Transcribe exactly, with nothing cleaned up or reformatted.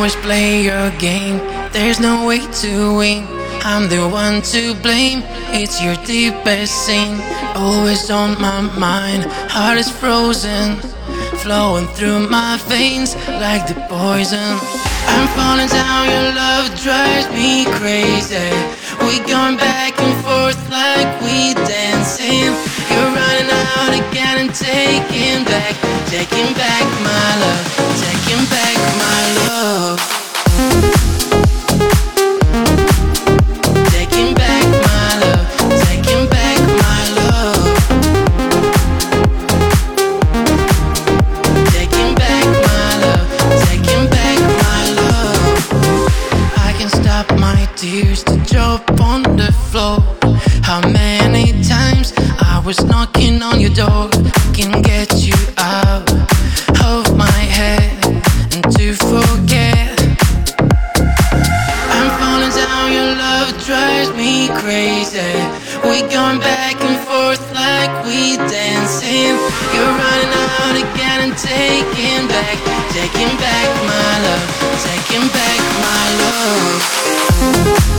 always play your game. There's no way to win. I'm the one to blame. It's your deepest sin, always on my mind. Heart is frozen, flowing through my veins like the poison. I'm falling down, your love drives me crazy. We going back and forth like we dancing. You're running out again and taking back, taking back my love, taking back my love. Taking back my love, taking back my love. Taking back my love, taking back my love. I can stop my tears to drop on the floor. How many times I was knocking on your door, can get you out of my head and to forget. I'm falling down, your love drives me crazy. We going back and forth like we dancing. You're running out again and taking back, taking back my love, taking back my love.